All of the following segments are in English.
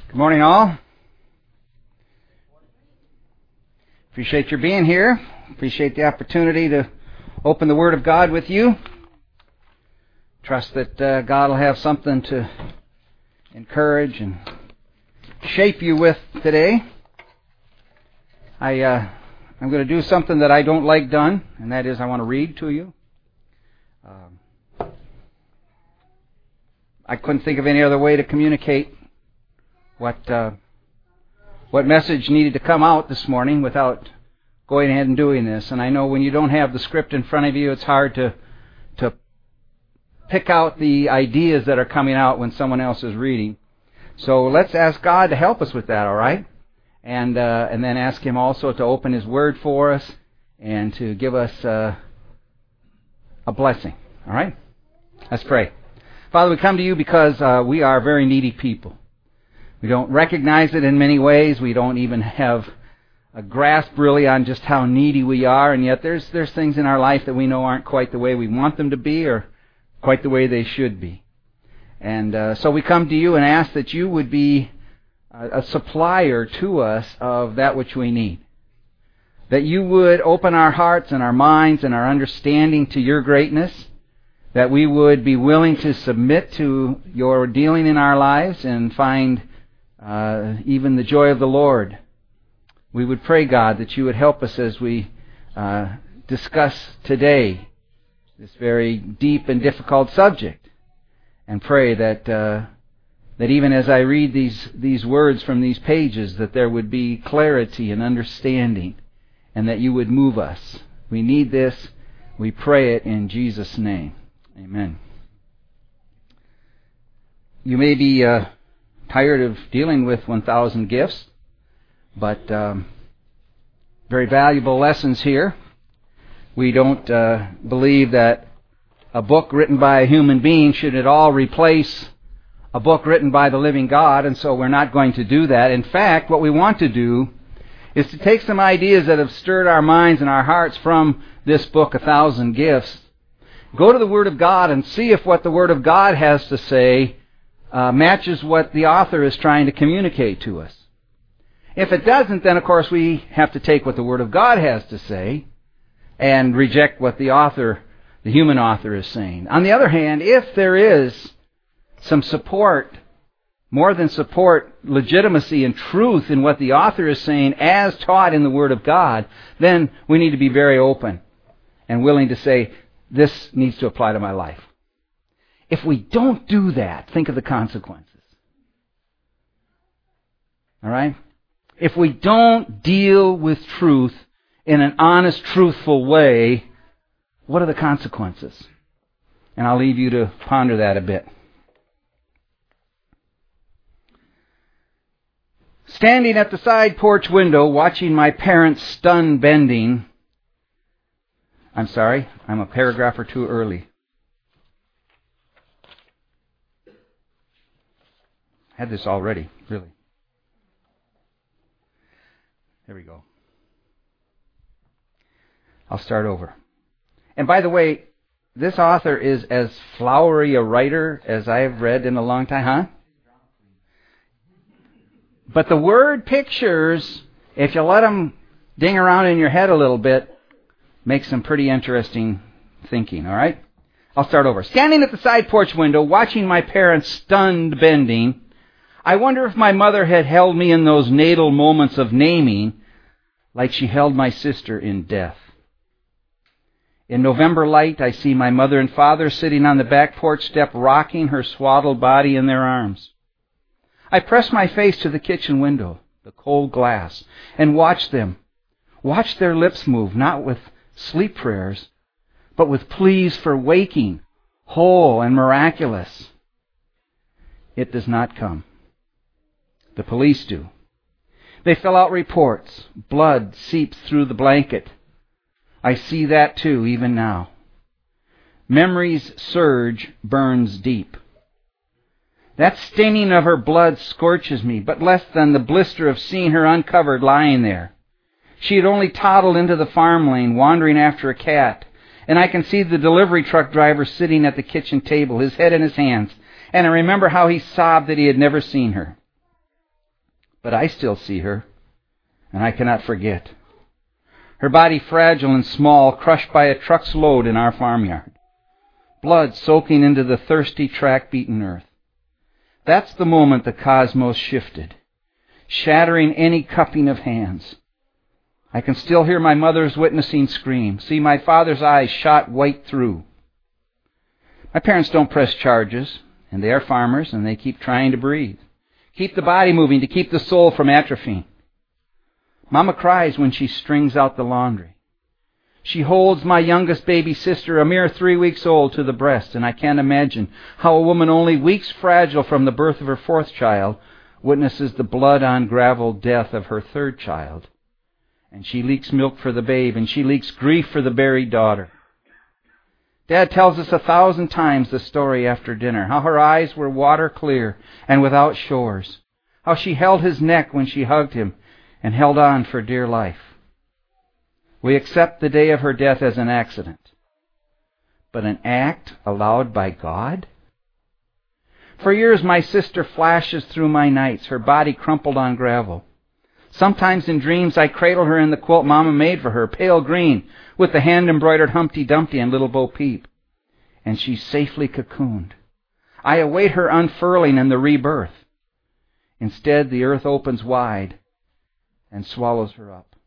Good morning, all. Appreciate your being here. Appreciate the opportunity to open the Word of God with you. Trust that God will have something to encourage and shape you with today. I'm going to do something that I don't like done, and that is I want to read to you. I couldn't think of any other way to communicate what message needed to come out this morning without going ahead and doing this. And I know when you don't have the script in front of you, it's hard to pick out the ideas that are coming out when someone else is reading. So let's ask God to help us with that, all right? And then ask Him also to open His Word for us and to give us a blessing, all right? Let's pray. Father, we come to you because we are very needy people. We don't recognize it in many ways. We don't even have a grasp really on just how needy we are, and yet there's things in our life that we know aren't quite the way we want them to be or quite the way they should be. And so we come to you and ask that you would be a supplier to us of that which we need. That you would open our hearts and our minds and our understanding to your greatness. That we would be willing to submit to your dealing in our lives and find even the joy of the Lord. We would pray, God, that you would help us as we discuss today this very deep and difficult subject, and pray that even as I read these words from these pages, that there would be clarity and understanding, and that you would move us. We need this. We pray it in Jesus' name. Amen. You may be tired of dealing with 1,000 gifts, but very valuable lessons here. We don't believe that a book written by a human being should at all replace a book written by the living God, and so we're not going to do that. In fact, what we want to do is to take some ideas that have stirred our minds and our hearts from this book, 1,000 Gifts, go to the Word of God and see if what the Word of God has to say matches what the author is trying to communicate to us. If it doesn't, then of course we have to take what the Word of God has to say and reject what the human author is saying. On the other hand, if there is some support, more than support, legitimacy and truth in what the author is saying as taught in the Word of God, then we need to be very open and willing to say, this needs to apply to my life. If we don't do that, think of the consequences. All right? If we don't deal with truth in an honest, truthful way, what are the consequences? And I'll leave you to ponder that a bit. Standing at the side porch window, watching my parents' stunned bending. I'm sorry, I'm a paragraph or two early. Had this already, really. There we go. I'll start over. And by the way, this author is as flowery a writer as I have read in a long time, huh? But the word pictures, if you let them ding around in your head a little bit, make some pretty interesting thinking, all right? I'll start over. Standing at the side porch window, watching my parents' stunned bending, I wonder if my mother had held me in those natal moments of naming like she held my sister in death. In November light, I see my mother and father sitting on the back porch step, rocking her swaddled body in their arms. I press my face to the kitchen window, the cold glass, and watch them. Watch their lips move, not with sleep prayers, but with pleas for waking, whole and miraculous. It does not come. The police do. They fill out reports. Blood seeps through the blanket. I see that too, even now. Memory's surge burns deep. That staining of her blood scorches me, but less than the blister of seeing her uncovered lying there. She had only toddled into the farm lane, wandering after a cat, and I can see the delivery truck driver sitting at the kitchen table, his head in his hands, and I remember how he sobbed that he had never seen her. but I still see her, and I cannot forget. Her body fragile and small, crushed by a truck's load in our farmyard. Blood soaking into the thirsty, track-beaten earth. That's the moment the cosmos shifted, shattering any cupping of hands. I can still hear my mother's witnessing scream, see my father's eyes shot white through. My parents don't press charges, and they are farmers, and they keep trying to breathe. Keep the body moving to keep the soul from atrophying. Mama cries when she strings out the laundry. She holds my youngest baby sister, a mere 3 weeks old, to the breast, and I can't imagine how a woman only weeks fragile from the birth of her 4th child witnesses the blood-on-gravel death of her 3rd child. And she leaks milk for the babe, and she leaks grief for the buried daughter. Dad tells us 1,000 times the story after dinner, how her eyes were water clear and without shores, how she held his neck when she hugged him and held on for dear life. We accept the day of her death as an accident, but an act allowed by God? For years my sister flashes through my nights, her body crumpled on gravel. Sometimes in dreams I cradle her in the quilt Mama made for her, pale green, with the hand-embroidered Humpty Dumpty and Little Bo Peep. And she's safely cocooned. I await her unfurling and the rebirth. Instead, the earth opens wide and swallows her up.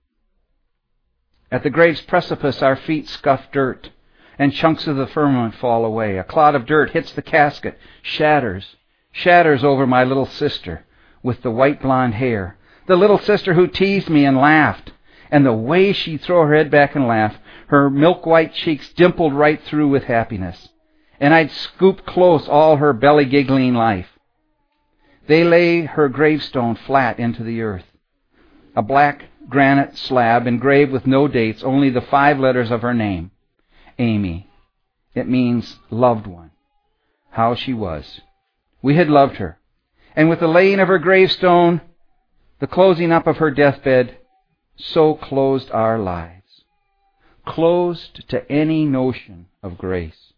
At the grave's precipice, our feet scuff dirt, and chunks of the firmament fall away. A clod of dirt hits the casket, shatters over my little sister with the white blonde hair. The little sister who teased me and laughed. And the way she'd throw her head back and laugh, her milk-white cheeks dimpled right through with happiness. And I'd scoop close all her belly-giggling life. They lay her gravestone flat into the earth. A black granite slab engraved with no dates, only the 5 letters of her name. Amy. It means loved one. How she was. We had loved her. And with the laying of her gravestone, the closing up of her deathbed, so closed our lives. Closed to any notion of grace.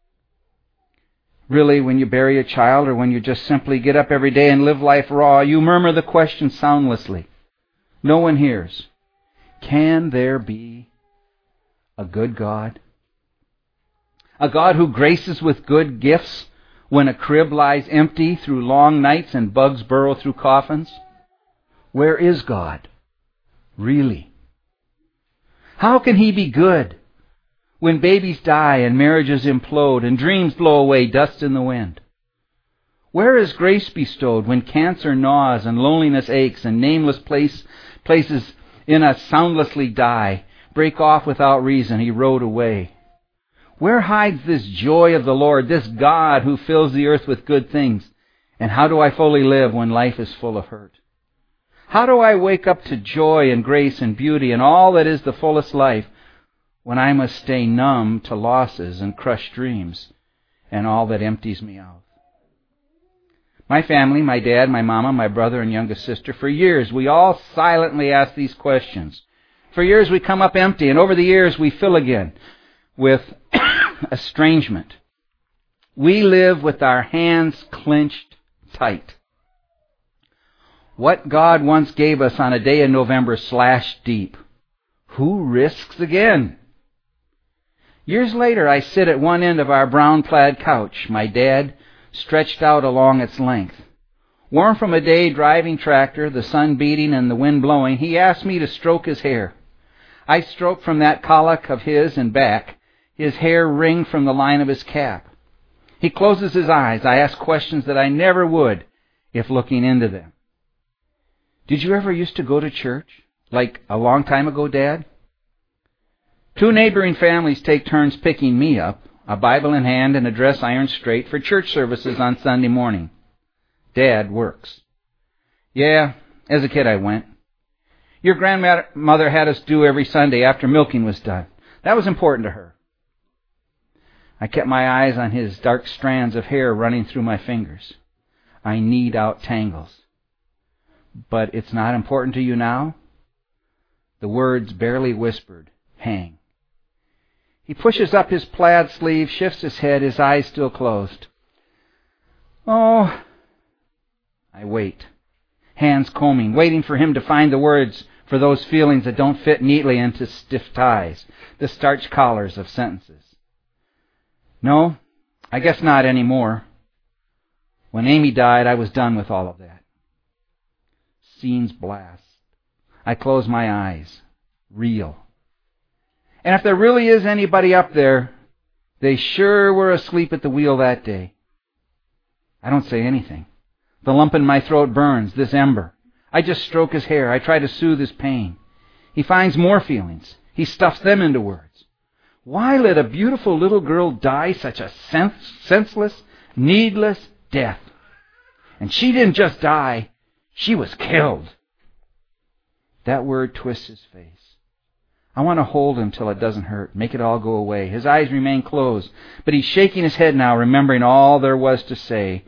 Really, when you bury a child or when you just simply get up every day and live life raw, you murmur the question soundlessly. No one hears. Can there be a good God? A God who graces with good gifts when a crib lies empty through long nights and bugs burrow through coffins? Where is God? Really? How can He be good when babies die and marriages implode and dreams blow away, dust in the wind? Where is grace bestowed when cancer gnaws and loneliness aches and nameless places in us soundlessly die, break off without reason, erode away? Where hides this joy of the Lord, this God who fills the earth with good things? And how do I fully live when life is full of hurt? How do I wake up to joy and grace and beauty and all that is the fullest life when I must stay numb to losses and crushed dreams and all that empties me out? My family, my dad, my mama, my brother and youngest sister, for years we all silently asked these questions. For years we come up empty, and over the years we fill again with estrangement. We live with our hands clenched tight. What God once gave us on a day in November slashed deep. Who risks again? Years later, I sit at one end of our brown plaid couch, my dad stretched out along its length. Warm from a day driving tractor, the sun beating and the wind blowing, he asked me to stroke his hair. I stroked from that colic of his and back, his hair ringed from the line of his cap. He closes his eyes. I ask questions that I never would if looking into them. Did you ever used to go to church? Like a long time ago, Dad? 2 neighboring families take turns picking me up, a Bible in hand and a dress ironed straight, for church services on Sunday morning. Dad works. Yeah, as a kid I went. Your grandmother had us do every Sunday after milking was done. That was important to her. I kept my eyes on his dark strands of hair running through my fingers. I knead out tangles. But it's not important to you now? The words barely whispered, hang. He pushes up his plaid sleeve, shifts his head, his eyes still closed. Oh, I wait. hands combing, waiting for him to find the words for those feelings that don't fit neatly into stiff ties, the starched collars of sentences. No, I guess not anymore. When Amy died, I was done with all of that. Scenes blast. I close my eyes. Real. And if there really is anybody up there, they sure were asleep at the wheel that day. I don't say anything. The lump in my throat burns, this ember. I just stroke his hair. I try to soothe his pain. He finds more feelings. He stuffs them into words. Why let a beautiful little girl die such a senseless, needless death? And she didn't just die, she was killed. That word twists his face. I want to hold him till it doesn't hurt, make it all go away. His eyes remain closed, but he's shaking his head now, remembering all there was to say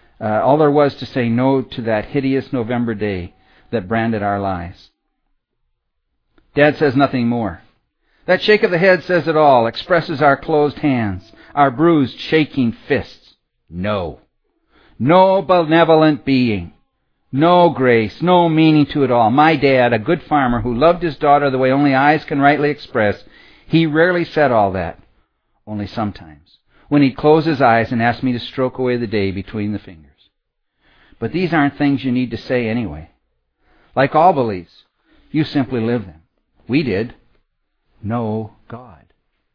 no to that hideous November day that branded our lives. Dad says nothing more. That shake of the head says it all, expresses our closed hands, our bruised, shaking fists. No. No benevolent being. No grace, no meaning to it all. My dad, a good farmer who loved his daughter the way only eyes can rightly express, he rarely said all that. Only sometimes, when he'd close his eyes and ask me to stroke away the day between the fingers. But these aren't things you need to say anyway. Like all beliefs, you simply live them. We did. No God.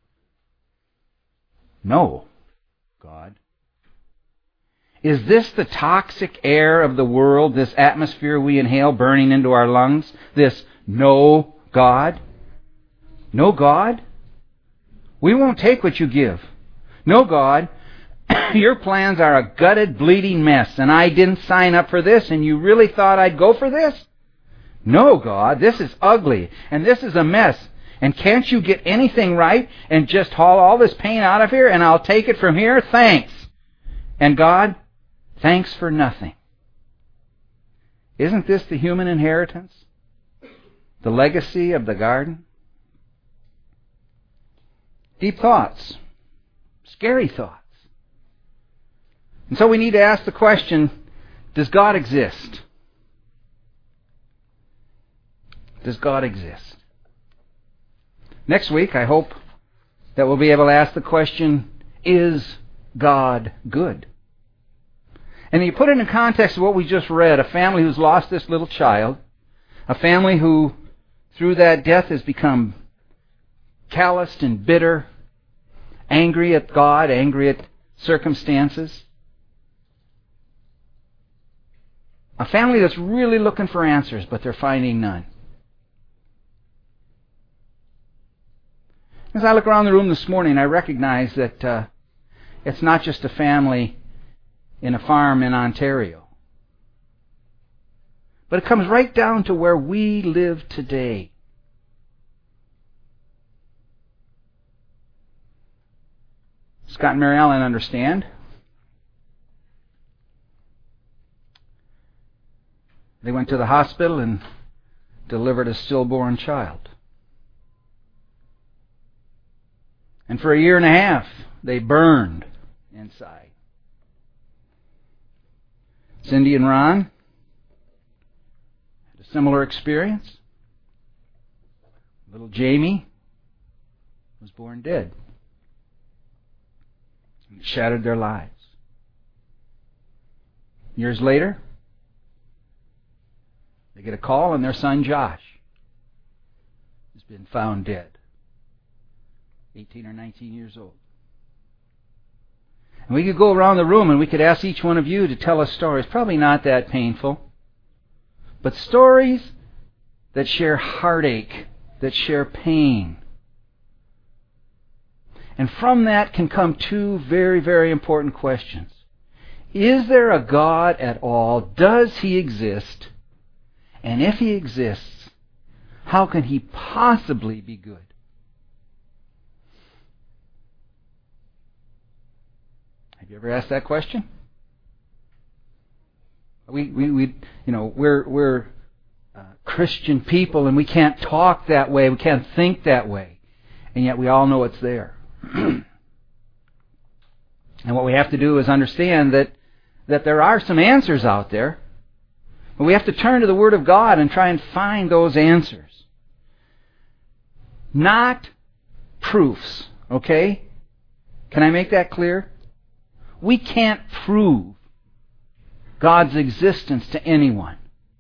No God. Is this the toxic air of the world, this atmosphere we inhale burning into our lungs? This no God? No God? We won't take what you give. No God, your plans are a gutted, bleeding mess, and I didn't sign up for this, and you really thought I'd go for this? No God, this is ugly, and this is a mess, and can't you get anything right and just haul all this pain out of here, and I'll take it from here? Thanks. And God, thanks for nothing. Isn't this the human inheritance? The legacy of the garden? Deep thoughts. Scary thoughts. And so we need to ask the question, does God exist? Does God exist? Next week, I hope that we'll be able to ask the question, is God good? And you put it in context of what we just read, a family who's lost this little child, a family who, through that death, has become calloused and bitter, angry at God, angry at circumstances. A family that's really looking for answers, but they're finding none. As I look around the room this morning, I recognize that it's not just a family in a farm in Ontario. But it comes right down to where we live today. Scott and Mary Ellen understand. They went to the hospital and delivered a stillborn child. And for 1.5 years, they burned inside. Cindy and Ron had a similar experience. Little Jamie was born dead. It shattered their lives. Years later, they get a call and their son Josh has been found dead. 18 or 19 years old. And we could go around the room and we could ask each one of you to tell us stories. Probably not that painful. But stories that share heartache, that share pain. And from that can come two very, very important questions. Is there a God at all? Does He exist? And if He exists, how can He possibly be good? Have you ever asked that question? We're Christian people, and we can't talk that way, we can't think that way, and yet we all know it's there. And what we have to do is understand that there are some answers out there, But we have to turn to the Word of God and try and find those answers. Not proofs, okay? Can I make that clear? We can't prove God's existence to anyone.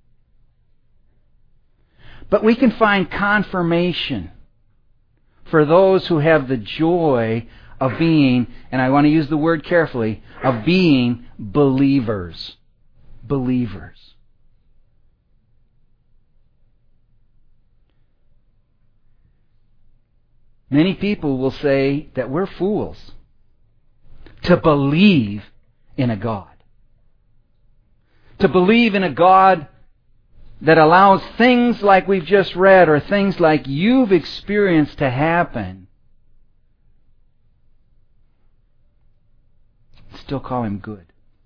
But we can find confirmation for those who have the joy of being, and I want to use the word carefully, of being believers. Believers. Many people will say that we're fools to believe in a God. To believe in a God that allows things like we've just read or things like you've experienced to happen. Still call Him good.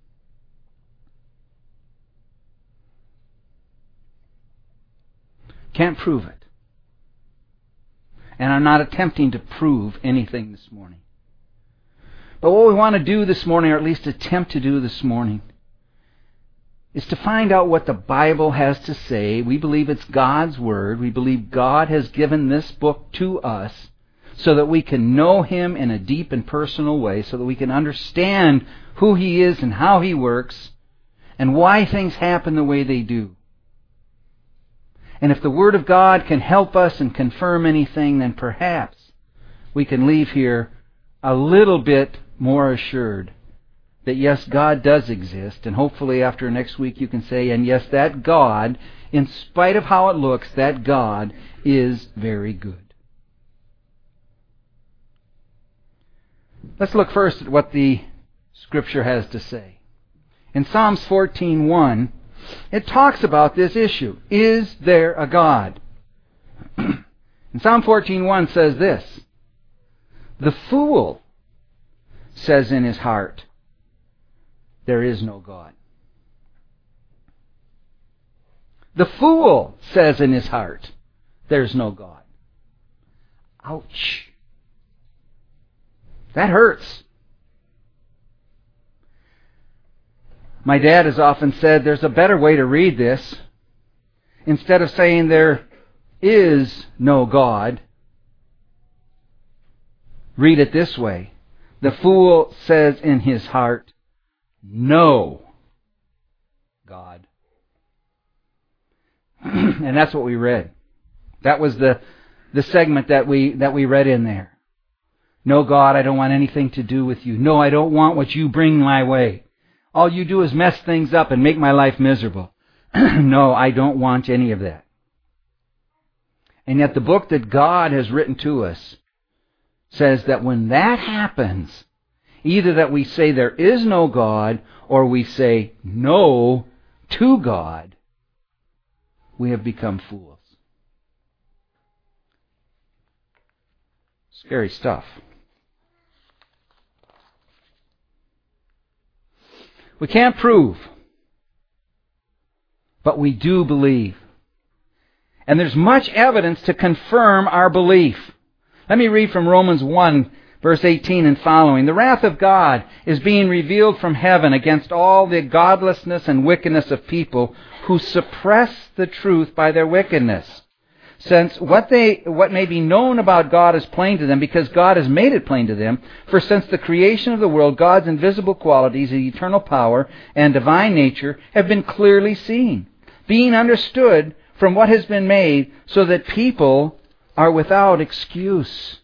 Can't prove it. And I'm not attempting to prove anything this morning. But what we want to do this morning, or at least attempt to do this morning, is to find out what the Bible has to say. We believe it's God's Word. We believe God has given this book to us so that we can know Him in a deep and personal way, so that we can understand who He is and how He works and why things happen the way they do. And if the Word of God can help us and confirm anything, then perhaps we can leave here a little bit more assured that yes, God does exist, and hopefully after next week you can say, and yes, that God, in spite of how it looks, that God is very good. Let's look first at what the Scripture has to say. In Psalms 14:1, it talks about this issue. Is there a God? And Psalm 14:1 says this: the fool says in his heart, there is no God. The fool says in his heart, there's no God. Ouch. That hurts. My dad has often said there's a better way to read this. Instead of saying there is no God, read it this way. The fool says in his heart, no God. And that's what we read. That was the segment that we read in there. No God, I don't want anything to do with you. No, I don't want what you bring my way. All you do is mess things up and make my life miserable. No, I don't want any of that. And yet the book that God has written to us says that when that happens, either that we say there is no God or we say no to God, we have become fools. Scary stuff. We can't prove, but we do believe. And there's much evidence to confirm our belief. Let me read from Romans 1, verse 18 and following. The wrath of God is being revealed from heaven against all the godlessness and wickedness of people who suppress the truth by their wickedness. Since what may be known about God is plain to them, because God has made it plain to them. For since the creation of the world, God's invisible qualities, His eternal power and divine nature have been clearly seen, being understood from what has been made, so that people are without excuse.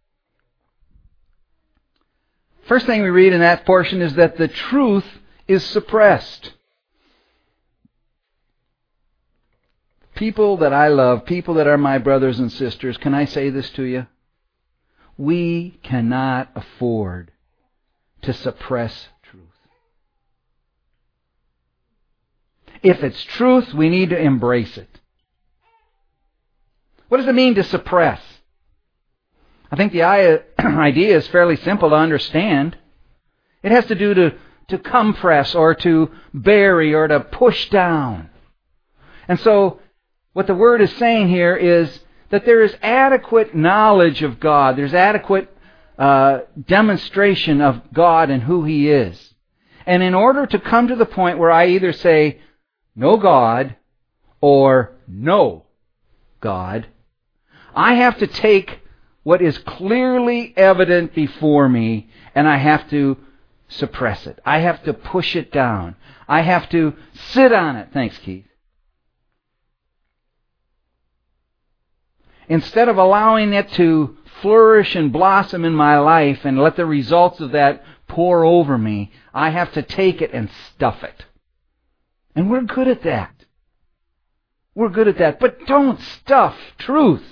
First thing we read in that portion is that the truth is suppressed. People that I love, people that are my brothers and sisters, can I say this to you? We cannot afford to suppress truth. If it's truth, we need to embrace it. What does it mean to suppress? I think the idea is fairly simple to understand. It has to do to compress or to bury or to push down. And so, what the Word is saying here is that there is adequate knowledge of God. There's adequate demonstration of God and who He is. And in order to come to the point where I either say, no God or no God. I have to take what is clearly evident before me and I have to suppress it. I have to push it down. I have to sit on it. Thanks, Keith. Instead of allowing it to flourish and blossom in my life and let the results of that pour over me, I have to take it and stuff it. And we're good at that. We're good at that. But don't stuff truth.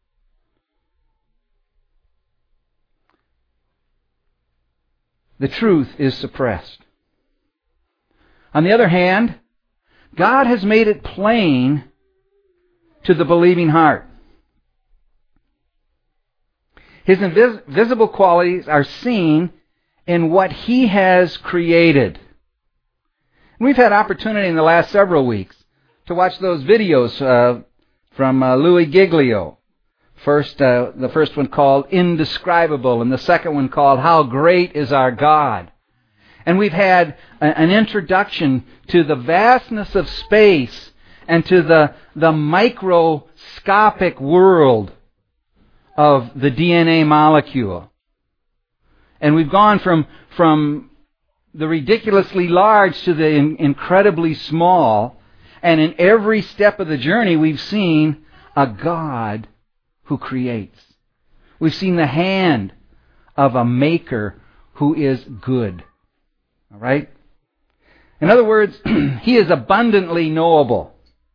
The truth is suppressed. On the other hand, God has made it plain to the believing heart. His invisible qualities are seen in what He has created. We've had opportunity in the last several weeks to watch those videos from Louis Giglio. The first one called Indescribable, and the second one called How Great is Our God. And we've had an introduction to the vastness of space and to the microscopic world of the DNA molecule. And we've gone from the ridiculously large to the incredibly small, and in every step of the journey we've seen a God who creates. We've seen the hand of a maker who is good. All right? In other words, He is abundantly knowable.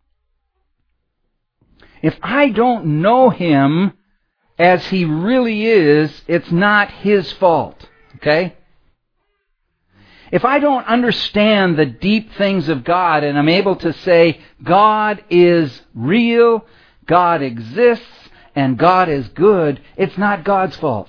If I don't know Him as He really is, it's not His fault. Okay? If I don't understand the deep things of God and I'm able to say, God is real, God exists, and God is good, it's not God's fault.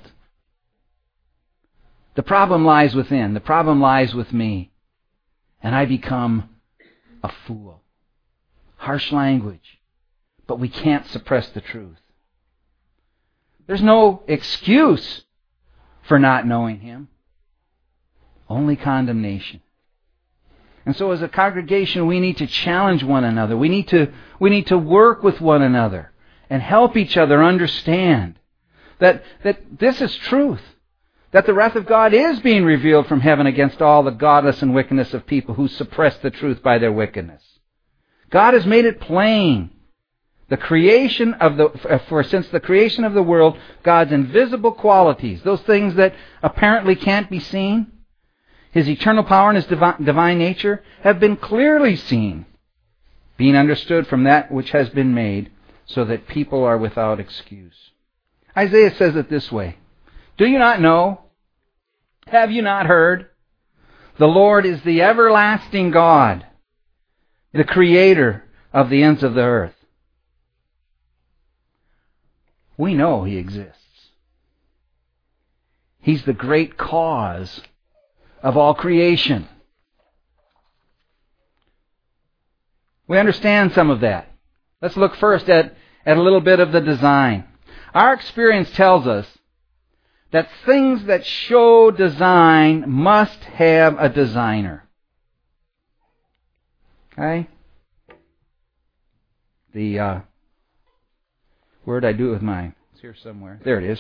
The problem lies within. The problem lies with me. And I become a fool. Harsh language. But we can't suppress the truth. There's no excuse for not knowing Him. Only condemnation. And so as a congregation, we need to challenge one another. We need to work with one another and help each other understand that this is truth. That the wrath of God is being revealed from heaven against all the godless and wickedness of people who suppress the truth by their wickedness. God has made it plain. Since the creation of the world, God's invisible qualities, those things that apparently can't be seen, His eternal power and His divine nature have been clearly seen, being understood from that which has been made, so that people are without excuse. Isaiah says it this way, Do you not know? Have you not heard? The Lord is the everlasting God, the Creator of the ends of the earth. We know He exists. He's the great cause of all creation. We understand some of that. Let's look first at a little bit of the design. Our experience tells us that things that show design must have a designer. Okay? Where did I do it with mine? It's here somewhere. There it is.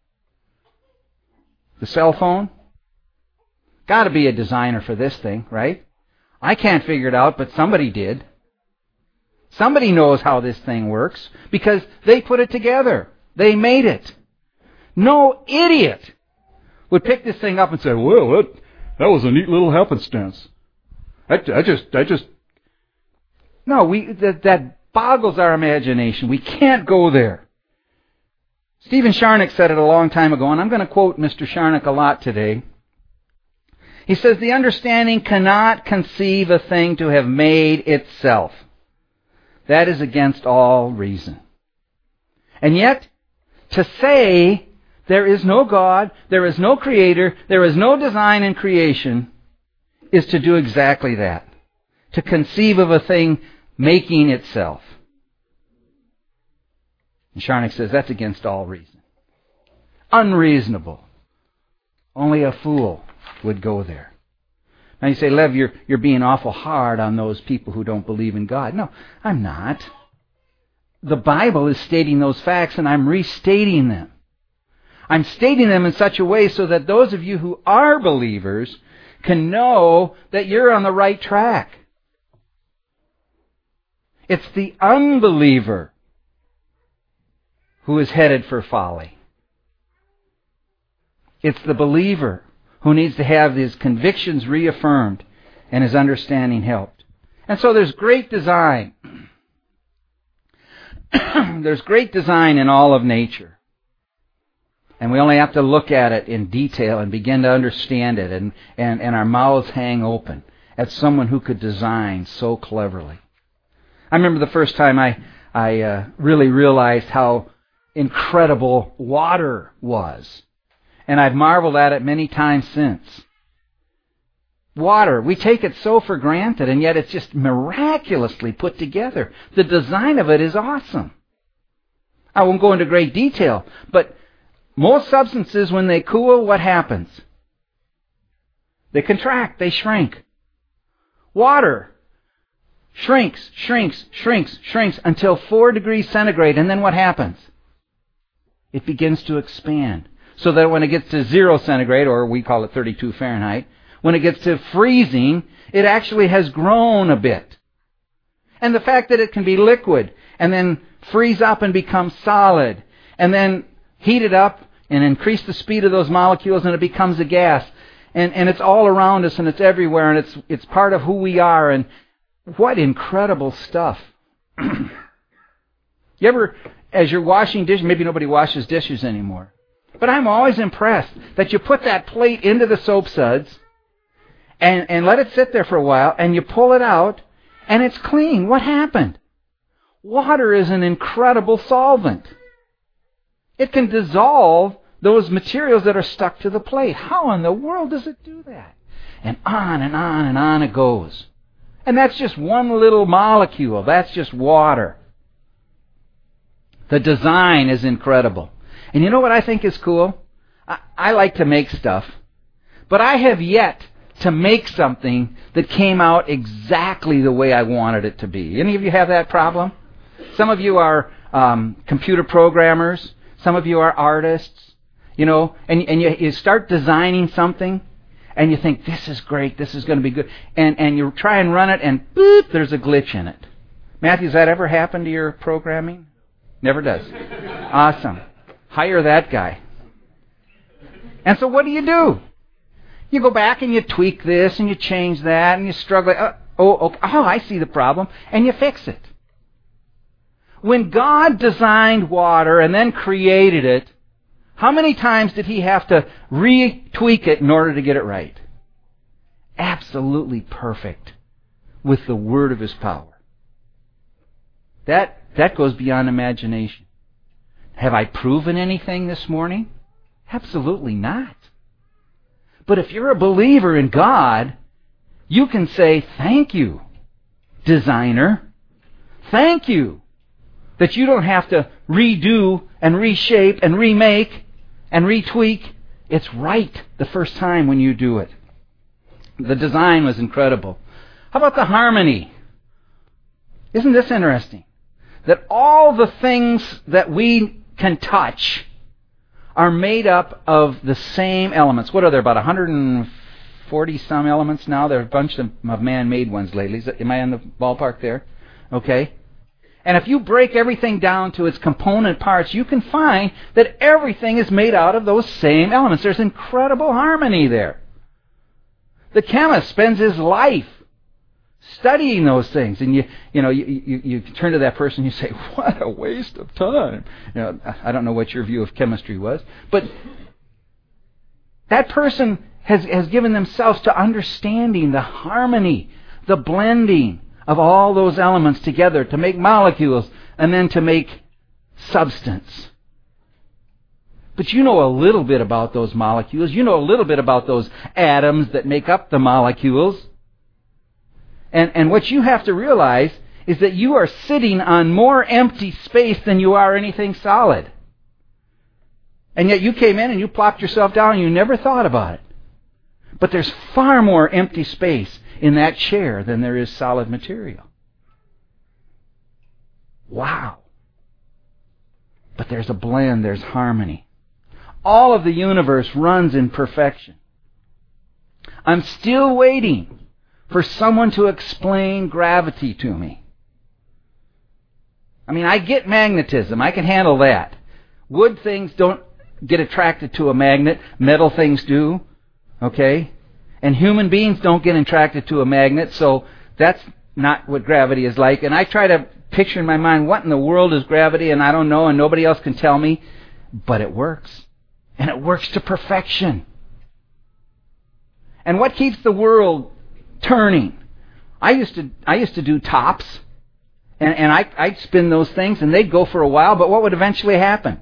The cell phone. Got to be a designer for this thing, right? I can't figure it out, but somebody did. Somebody knows how this thing works because they put it together. They made it. No idiot would pick this thing up and say, well, that was a neat little happenstance. No, that boggles our imagination. We can't go there. Stephen Charnock said it a long time ago, and I'm going to quote Mr. Charnock a lot today. He says, the understanding cannot conceive a thing to have made itself. That is against all reason. And yet, to say there is no God, there is no Creator, there is no design in creation, is to do exactly that. To conceive of a thing making itself. And Charnock says that's against all reason. Unreasonable. Only a fool would go there. Now you say, Lev, you're being awful hard on those people who don't believe in God. No, I'm not. The Bible is stating those facts, and I'm restating them. I'm stating them in such a way so that those of you who are believers can know that you're on the right track. It's the unbeliever who is headed for folly. It's the believer who needs to have his convictions reaffirmed and his understanding helped. And so there's great design. There's great design in all of nature. And we only have to look at it in detail and begin to understand it, and our mouths hang open at someone who could design so cleverly. I remember the first time I really realized how incredible water was. And I've marveled at it many times since. Water, we take it so for granted, and yet it's just miraculously put together. The design of it is awesome. I won't go into great detail, but most substances, when they cool, what happens? They contract, they shrink. Water shrinks until 4 degrees centigrade, and then what happens? It begins to expand. So that when it gets to 0 centigrade, or we call it 32 Fahrenheit, when it gets to freezing, it actually has grown a bit. And the fact that it can be liquid, and then freeze up and become solid, and then heat it up and increase the speed of those molecules, and it becomes a gas. And it's all around us, and it's everywhere, and it's part of who we are, and what incredible stuff. You ever, as you're washing dishes, maybe nobody washes dishes anymore, but I'm always impressed that you put that plate into the soap suds and let it sit there for a while, and you pull it out, and it's clean. What happened? Water is an incredible solvent. It can dissolve those materials that are stuck to the plate. How in the world does it do that? And on and on and on it goes. And that's just one little molecule. That's just water. The design is incredible. And you know what I think is cool? I like to make stuff, but I have yet to make something that came out exactly the way I wanted it to be. Any of you have that problem? Some of you are computer programmers. Some of you are artists. You know, and you start designing something, and you think, this is great, this is going to be good. And you try and run it, and boop, there's a glitch in it. Matthew, has that ever happened to your programming? Never does. Awesome. Hire that guy. And so what do? You go back and you tweak this and you change that and you struggle. I see the problem. And you fix it. When God designed water and then created it, how many times did He have to retweak it in order to get it right? Absolutely perfect with the word of His power. That goes beyond imagination. Have I proven anything this morning? Absolutely not. But if you're a believer in God, you can say, thank you, designer. Thank you that you don't have to redo and reshape and remake and retweak. It's right the first time when you do it. The design was incredible. How about the harmony? Isn't this interesting? That all the things that we can touch are made up of the same elements. What are there, about 140 some elements now? There are a bunch of man-made ones lately. Am I in the ballpark there? Okay. And if you break everything down to its component parts, you can find that everything is made out of those same elements. There's incredible harmony there. The chemist spends his life studying those things, and you turn to that person and you say, what a waste of time. I don't know what your view of chemistry was, but that person has given themselves to understanding the harmony, the blending of all those elements together to make molecules and then to make substance. But you know a little bit about those molecules. You know a little bit about those atoms that make up the molecules. And what you have to realize is that you are sitting on more empty space than you are anything solid. And yet you came in and you plopped yourself down and you never thought about it. But there's far more empty space in that chair than there is solid material. Wow. But there's a blend, there's harmony. All of the universe runs in perfection. I'm still waiting for someone to explain gravity to me. I mean, I get magnetism. I can handle that. Wood things don't get attracted to a magnet. Metal things do. Okay? And human beings don't get attracted to a magnet, so that's not what gravity is like. And I try to picture in my mind, what in the world is gravity? And I don't know, and nobody else can tell me. But it works. And it works to perfection. And what keeps the world turning? I used to do tops, and I'd spin those things, and they'd go for a while, but what would eventually happen?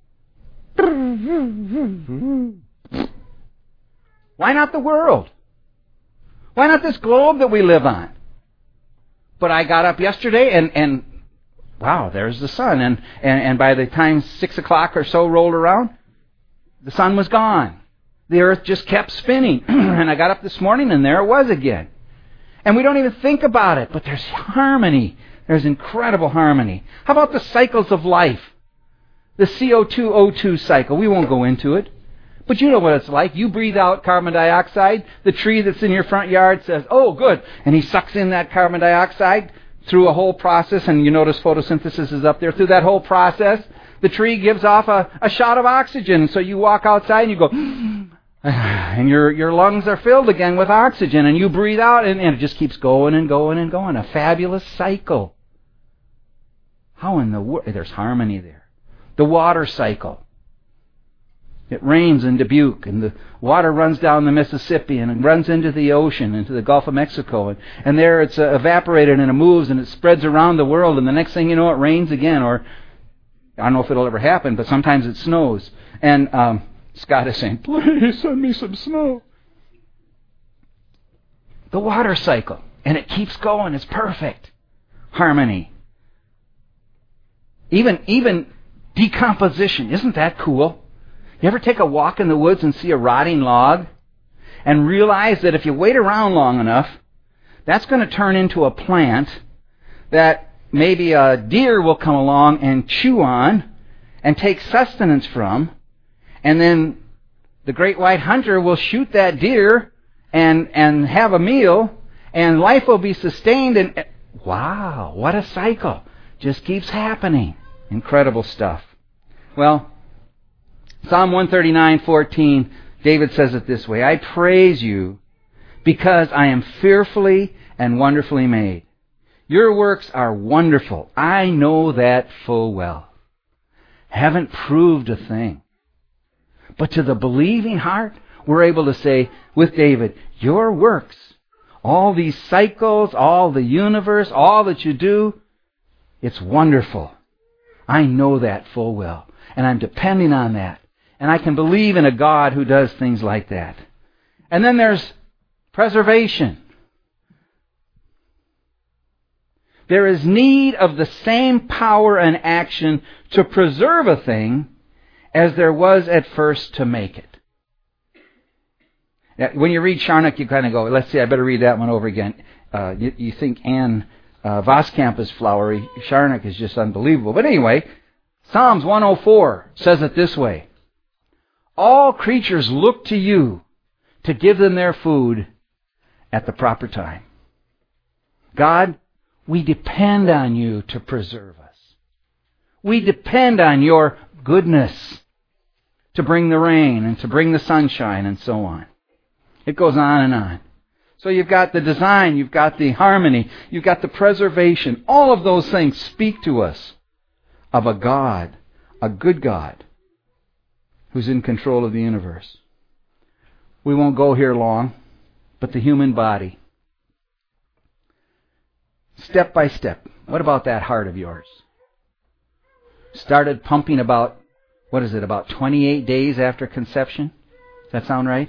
Why not the world? Why not this globe that we live on? But I got up yesterday, and wow, there's the sun. And by the time 6 o'clock or so rolled around, the sun was gone. The earth just kept spinning. And I got up this morning, and there it was again. And we don't even think about it, but there's harmony. There's incredible harmony. How about the cycles of life? The CO2-O2 cycle. We won't go into it. But you know what it's like. You breathe out carbon dioxide. The tree that's in your front yard says, oh, good. And he sucks in that carbon dioxide through a whole process. And you notice photosynthesis is up there. Through that whole process, the tree gives off a shot of oxygen. So you walk outside and you go, and your lungs are filled again with oxygen. And you breathe out, and it just keeps going and going and going. A fabulous cycle. How in the world? There's harmony there. The water cycle. It rains in Dubuque, and the water runs down the Mississippi, and it runs into the ocean, into the Gulf of Mexico, and there it's evaporated, and it moves, and it spreads around the world, and the next thing you know, it rains again, or I don't know if it'll ever happen, but sometimes it snows. And Scott is saying, please send me some snow. The water cycle, and it keeps going. It's perfect. Harmony. Even decomposition. Isn't that cool? You ever take a walk in the woods and see a rotting log and realize that if you wait around long enough, that's going to turn into a plant that maybe a deer will come along and chew on and take sustenance from, and then the great white hunter will shoot that deer and have a meal, and life will be sustained. And wow, what a cycle. Just keeps happening. Incredible stuff. Well, Psalm 139:14, David says it this way, I praise you because I am fearfully and wonderfully made. Your works are wonderful. I know that full well. Haven't proved a thing. But to the believing heart, we're able to say with David, your works, all these cycles, all the universe, all that you do, it's wonderful. I know that full well. And I'm depending on that. And I can believe in a God who does things like that. And then there's preservation. There is need of the same power and action to preserve a thing as there was at first to make it. When you read Charnock, you kind of go, let's see, I better read that one over again. You think Anne Voskamp is flowery. Charnock is just unbelievable. But anyway, Psalms 104 says it this way. All creatures look to you to give them their food at the proper time. God, we depend on you to preserve us. We depend on your goodness to bring the rain and to bring the sunshine and so on. It goes on and on. So you've got the design, you've got the harmony, you've got the preservation. All of those things speak to us of a God, a good God, who's in control of the universe. We won't go here long, but the human body. Step by step. What about that heart of yours? Started pumping about, about 28 days after conception? Does that sound right?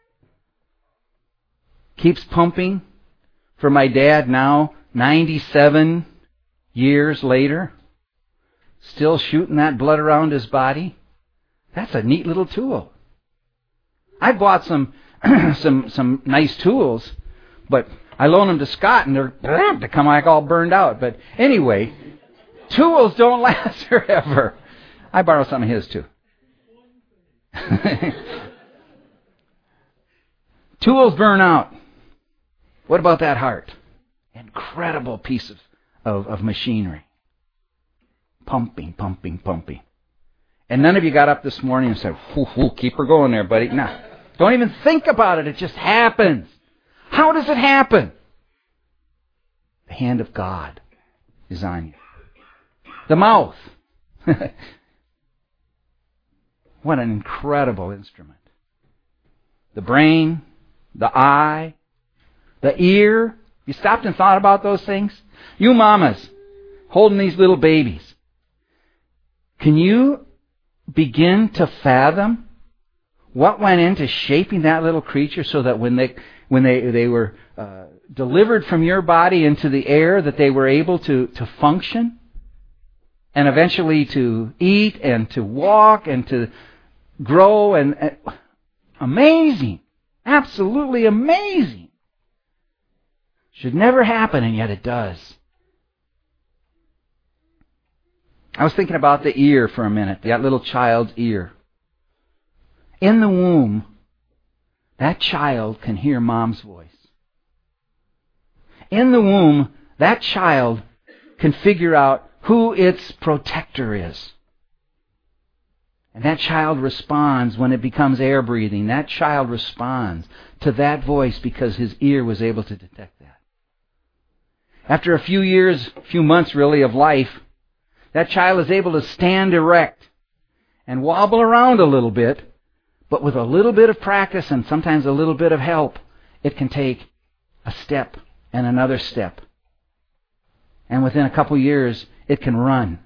Keeps pumping for my dad now, 97 years later. Still shooting that blood around his body. That's a neat little tool. I bought some some nice tools, but I loan them to Scott, and they come like all burned out. But anyway, tools don't last forever. I borrow some of his too. Tools burn out. What about that heart? Incredible piece of machinery. Pumping. And none of you got up this morning and said, keep her going there, buddy. No. Don't even think about it. It just happens. How does it happen? The hand of God is on you. The mouth. What an incredible instrument. The brain, the eye, the ear. You stopped and thought about those things? You mamas holding these little babies. Can you begin to fathom what went into shaping that little creature so that when they were delivered from your body into the air, that they were able to function and eventually to eat and to walk and to grow and amazing, absolutely amazing. Should never happen, and yet it does. I was thinking about the ear for a minute, that little child's ear. In the womb, that child can hear mom's voice. In the womb, that child can figure out who its protector is. And that child responds when it becomes air breathing. That child responds to that voice because his ear was able to detect that. After a few years, few months really, of life, that child is able to stand erect and wobble around a little bit, but with a little bit of practice and sometimes a little bit of help, it can take a step and another step. And within a couple years, it can run.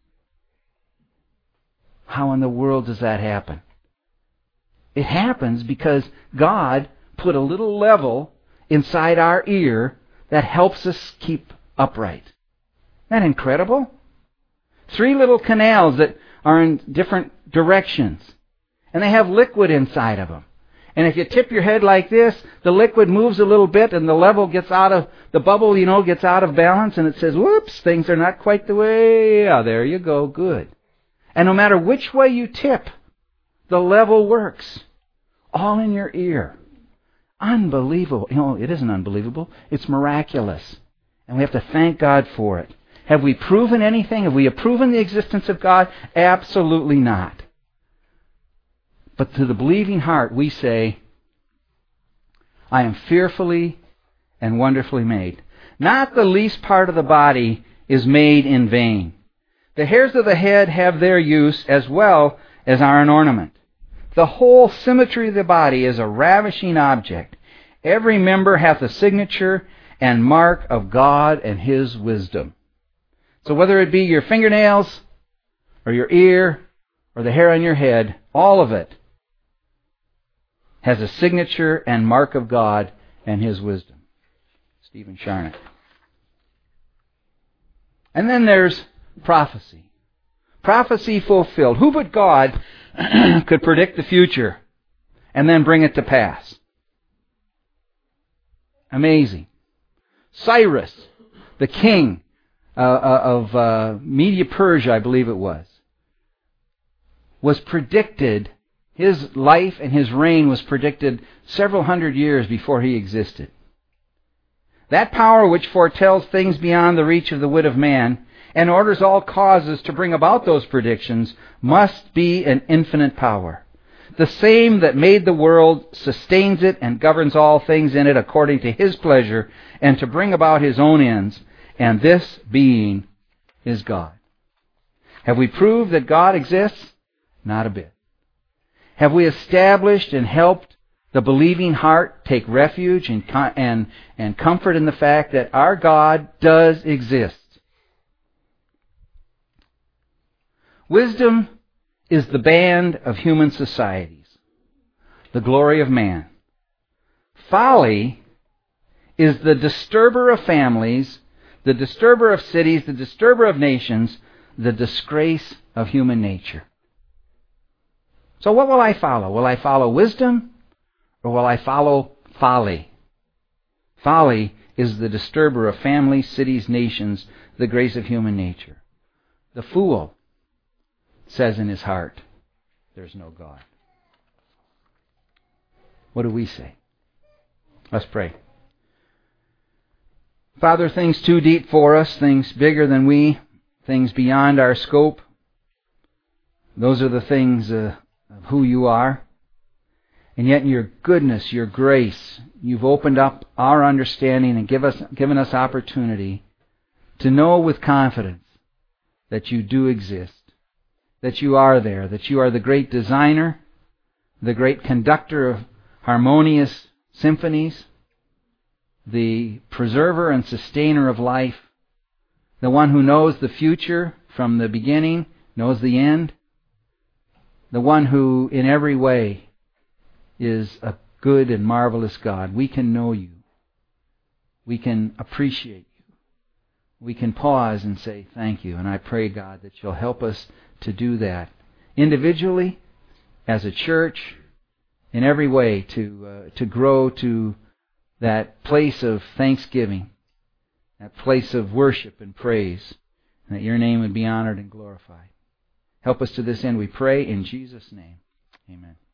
How in the world does that happen? It happens because God put a little level inside our ear that helps us keep upright. Isn't that incredible? 3 little canals that are in different directions. And they have liquid inside of them. And if you tip your head like this, the liquid moves a little bit and the level gets out of, the bubble, gets out of balance and it says, whoops, things are not quite the way. Yeah, there you go, good. And no matter which way you tip, the level works. All in your ear. Unbelievable. It isn't unbelievable. It's miraculous. And we have to thank God for it. Have we proven anything? Have we proven the existence of God? Absolutely not. But to the believing heart, we say, I am fearfully and wonderfully made. Not the least part of the body is made in vain. The hairs of the head have their use as well as are an ornament. The whole symmetry of the body is a ravishing object. Every member hath a signature and mark of God and His wisdom. So whether it be your fingernails or your ear or the hair on your head, all of it has a signature and mark of God and His wisdom. Stephen Charnock. And then there's prophecy. Prophecy fulfilled. Who but God could predict the future and then bring it to pass? Amazing. Cyrus, the king of Media Persia, I believe it was predicted, his life and his reign was predicted several hundred years before he existed. That power which foretells things beyond the reach of the wit of man and orders all causes to bring about those predictions must be an infinite power. The same that made the world sustains it and governs all things in it according to His pleasure and to bring about His own ends, and this being is God. Have we proved that God exists? Not a bit. Have we established and helped the believing heart take refuge and comfort in the fact that our God does exist? Wisdom is the band of human societies, the glory of man. Folly is the disturber of families, the disturber of cities, the disturber of nations, the disgrace of human nature. So what will I follow? Will I follow wisdom Or will I follow folly? Folly is the disturber of families, cities, nations, the grace of human nature. The fool says in his heart, there's no God. What do we say? Let's pray. Father, things too deep for us, things bigger than we, things beyond our scope, those are the things of who you are. And yet in your goodness, your grace, you've opened up our understanding and given us opportunity to know with confidence that you do exist, that you are there, that you are the great designer, the great conductor of harmonious symphonies, the preserver and sustainer of life, the one who knows the future from the beginning, knows the end, the one who in every way is a good and marvelous God. We can know you. We can appreciate you. We can pause and say thank you. And I pray, God, that you'll help us to do that individually, as a church, in every way to grow to that place of thanksgiving, that place of worship and praise, and that your name would be honored and glorified. Help us to this end, we pray, in Jesus' name. Amen.